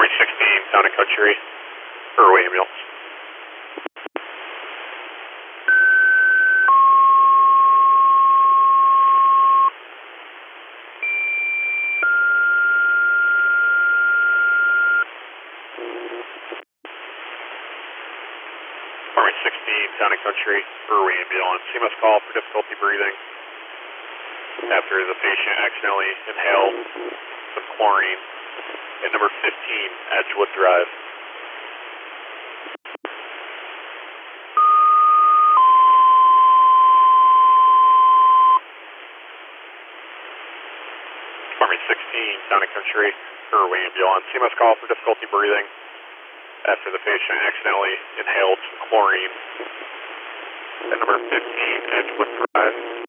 Department 16, Town and Country, Irway ambulance. Department 16, Town and Country, Irway ambulance. CMS call for difficulty breathing after the patient accidentally inhaled some chlorine at number 15, Edgewood Drive. Department 16, Town and Country, Irway ambulance. CMS call for difficulty breathing after the patient accidentally inhaled some chlorine at number 15, Edgewood Drive.